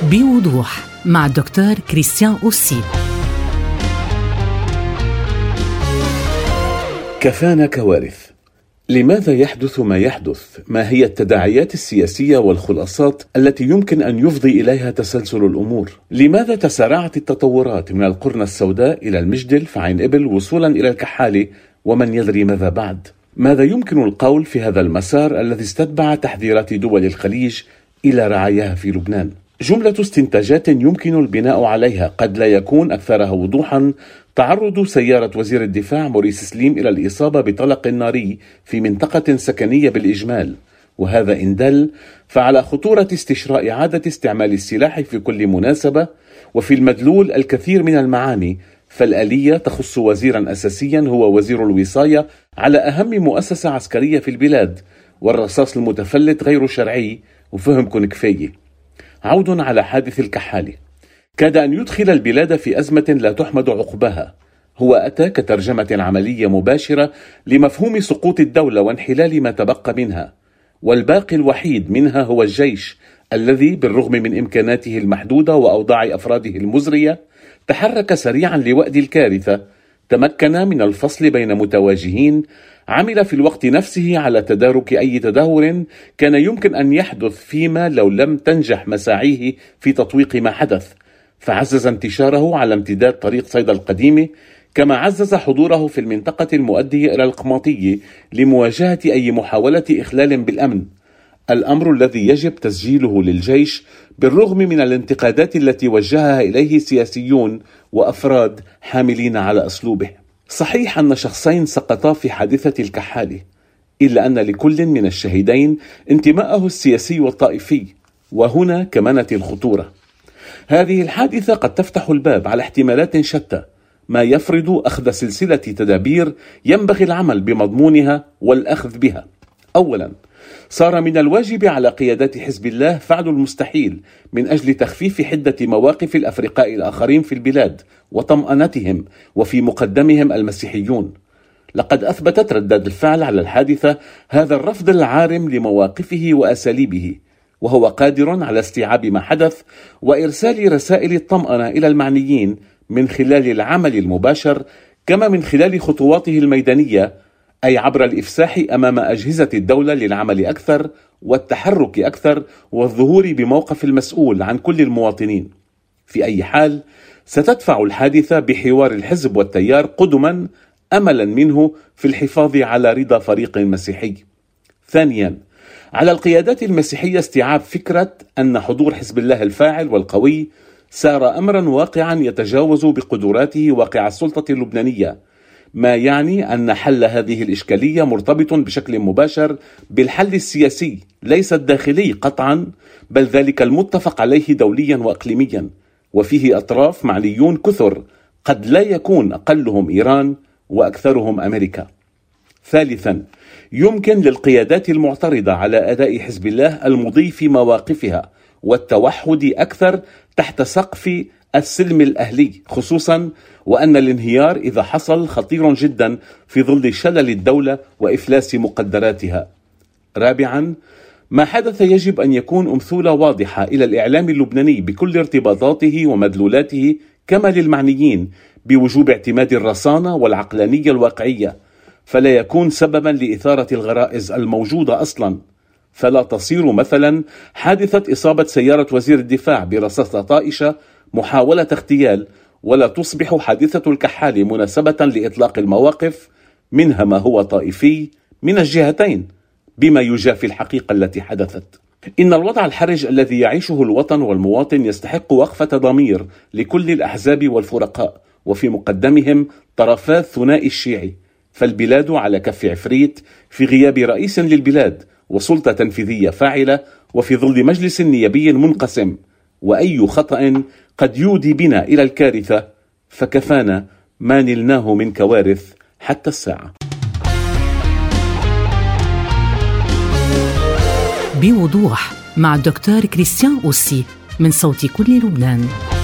بوضوح مع الدكتور كريستيان أوسي. كفانا كوارث. لماذا يحدث ما يحدث؟ ما هي التداعيات السياسية والخلاصات التي يمكن أن يفضي إليها تسلسل الأمور؟ لماذا تسارعت التطورات من القرن السوداء إلى المجدل في عين إبل وصولا إلى الكحالي ومن يدري ماذا بعد؟ ماذا يمكن القول في هذا المسار الذي استتبع تحذيرات دول الخليج إلى رعاياها في لبنان؟ جملة استنتاجات يمكن البناء عليها، قد لا يكون أكثرها وضوحا تعرض سيارة وزير الدفاع موريس سليم إلى الإصابة بطلق ناري في منطقة سكنية بالإجمال، وهذا إن دل فعلى خطورة استشراء إعادة استعمال السلاح في كل مناسبة، وفي المدلول الكثير من المعاني، فالآلية تخص وزيرا أساسيا هو وزير الوصاية على أهم مؤسسة عسكرية في البلاد، والرصاص المتفلت غير شرعي وفهمكن كفاية. عود على حادث الكحالي، كاد أن يدخل البلاد في أزمة لا تحمد عقباها. هو أتى كترجمة عملية مباشرة لمفهوم سقوط الدولة وانحلال ما تبقى منها، والباقي الوحيد منها هو الجيش الذي بالرغم من إمكاناته المحدودة وأوضاع أفراده المزرية تحرك سريعا لوأد الكارثة، تمكن من الفصل بين متواجهين، عمل في الوقت نفسه على تدارك أي تدهور كان يمكن أن يحدث فيما لو لم تنجح مساعيه في تطويق ما حدث، فعزز انتشاره على امتداد طريق صيدا القديمة، كما عزز حضوره في المنطقة المؤدية إلى القماطية لمواجهة أي محاولة إخلال بالأمن، الأمر الذي يجب تسجيله للجيش بالرغم من الانتقادات التي وجهها إليه سياسيون وأفراد حاملين على أسلوبه. صحيح أن شخصين سقطا في حادثة الكحالي، إلا أن لكل من الشهيدين انتماءه السياسي والطائفي، وهنا كمنت الخطورة. هذه الحادثة قد تفتح الباب على احتمالات شتى، ما يفرض أخذ سلسلة تدابير ينبغي العمل بمضمونها والأخذ بها. أولا، صار من الواجب على قيادات حزب الله فعل المستحيل من أجل تخفيف حدة مواقف الأفرقاء الآخرين في البلاد وطمأنتهم، وفي مقدمهم المسيحيون. لقد أثبتت ردات الفعل على الحادثة هذا الرفض العارم لمواقفه وأساليبه، وهو قادر على استيعاب ما حدث وإرسال رسائل الطمأنة إلى المعنيين من خلال العمل المباشر، كما من خلال خطواته الميدانية، أي عبر الإفساح أمام أجهزة الدولة للعمل أكثر والتحرك أكثر والظهور بموقف المسؤول عن كل المواطنين. في أي حال ستدفع الحادثة بحوار الحزب والتيار قدما، أملا منه في الحفاظ على رضا فريق مسيحي. ثانيا، على القيادات المسيحية استيعاب فكرة أن حضور حزب الله الفاعل والقوي سار أمرا واقعا يتجاوز بقدراته واقع السلطة اللبنانية، ما يعني أن حل هذه الإشكالية مرتبط بشكل مباشر بالحل السياسي ليس الداخلي قطعا، بل ذلك المتفق عليه دوليا وإقليميا، وفيه أطراف معنيون كثر قد لا يكون أقلهم إيران وأكثرهم أمريكا. ثالثا، يمكن للقيادات المعترضة على أداء حزب الله المضي في مواقفها والتوحد أكثر تحت سقف السلم الأهلي، خصوصا وأن الانهيار إذا حصل خطير جدا في ظل شلل الدولة وإفلاس مقدراتها. رابعا، ما حدث يجب أن يكون أمثلة واضحة إلى الإعلام اللبناني بكل ارتباطاته ومدلولاته، كما للمعنيين بوجوب اعتماد الرصانة والعقلانية الواقعية، فلا يكون سببا لإثارة الغرائز الموجودة أصلا، فلا تصير مثلا حادثة إصابة سيارة وزير الدفاع برصاصة طائشة محاولة اغتيال، ولا تصبح حادثة الكحالي مناسبة لإطلاق المواقف منها ما هو طائفي من الجهتين، بما يجافي الحقيقة التي حدثت. إن الوضع الحرج الذي يعيشه الوطن والمواطن يستحق وقفة ضمير لكل الأحزاب والفرقاء، وفي مقدمهم طرفا الثنائي الشيعي، فالبلاد على كف عفريت في غياب رئيس للبلاد وسلطة تنفيذية فاعلة، وفي ظل مجلس نيابي منقسم، وأي خطأ قد يودي بنا إلى الكارثة، فكفانا ما نلناه من كوارث حتى الساعة. بوضوح مع الدكتور كريستيان أوسي من صوت كل لبنان.